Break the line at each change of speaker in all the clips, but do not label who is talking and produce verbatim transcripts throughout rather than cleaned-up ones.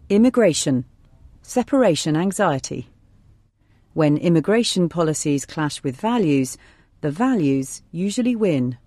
Immigration. Separation anxiety. When immigration policies clash with values, the values usually win.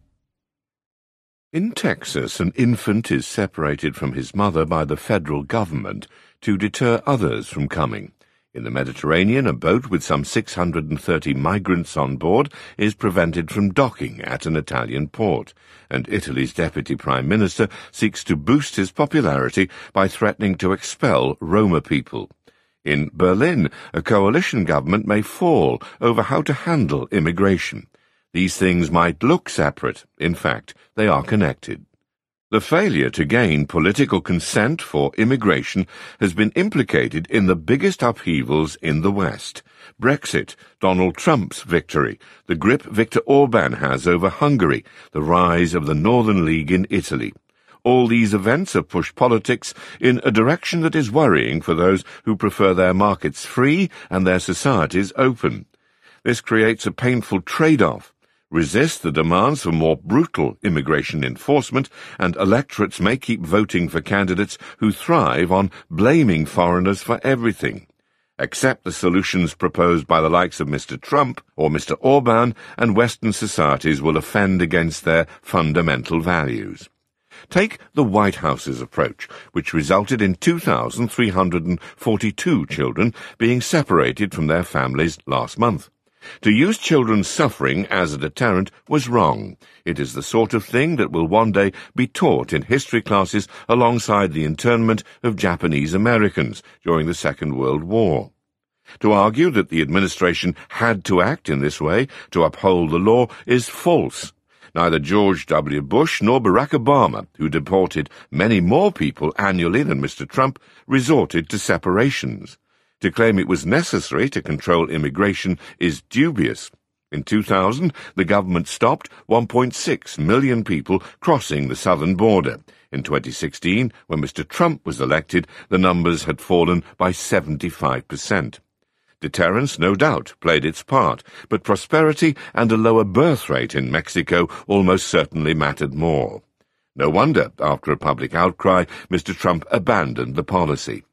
In Texas, an infant is separated from his mother by the federal government to deter others from coming. In the Mediterranean, a boat with some six hundred thirty migrants on board is prevented from docking at an Italian port, and Italy's Deputy Prime Minister seeks to boost his popularity by threatening to expel Roma people. In Berlin, a coalition government may fall over how to handle immigration. These things might look separate. In fact, they are connected. The failure to gain political consent for immigration has been implicated in the biggest upheavals in the West. Brexit, Donald Trump's victory, the grip Viktor Orban has over Hungary, the rise of the Northern League in Italy. All these events have pushed politics in a direction that is worrying for those who prefer their markets free and their societies open. This creates a painful trade-off. Resist the demands for more brutal immigration enforcement, and electorates may keep voting for candidates who thrive on blaming foreigners for everything. Accept the solutions proposed by the likes of Mister Trump or Mister Orban, and Western societies will offend against their fundamental values. Take the White House's approach, which resulted in two thousand three hundred forty-two children being separated from their families last month. To use children's suffering as a deterrent was wrong. It is the sort of thing that will one day be taught in history classes alongside the internment of Japanese Americans during the Second World War. To argue that the administration had to act in this way to uphold the law is false. Neither George W. Bush nor Barack Obama, who deported many more people annually than Mister Trump, resorted to separations. To claim it was necessary to control immigration is dubious. In two thousand, the government stopped one point six million people crossing the southern border. In twenty sixteen, when Mister Trump was elected, the numbers had fallen by seventy-five percent. Deterrence, no doubt, played its part, but prosperity and a lower birth rate in Mexico almost certainly mattered more. No wonder, after a public outcry, Mister Trump abandoned the policy.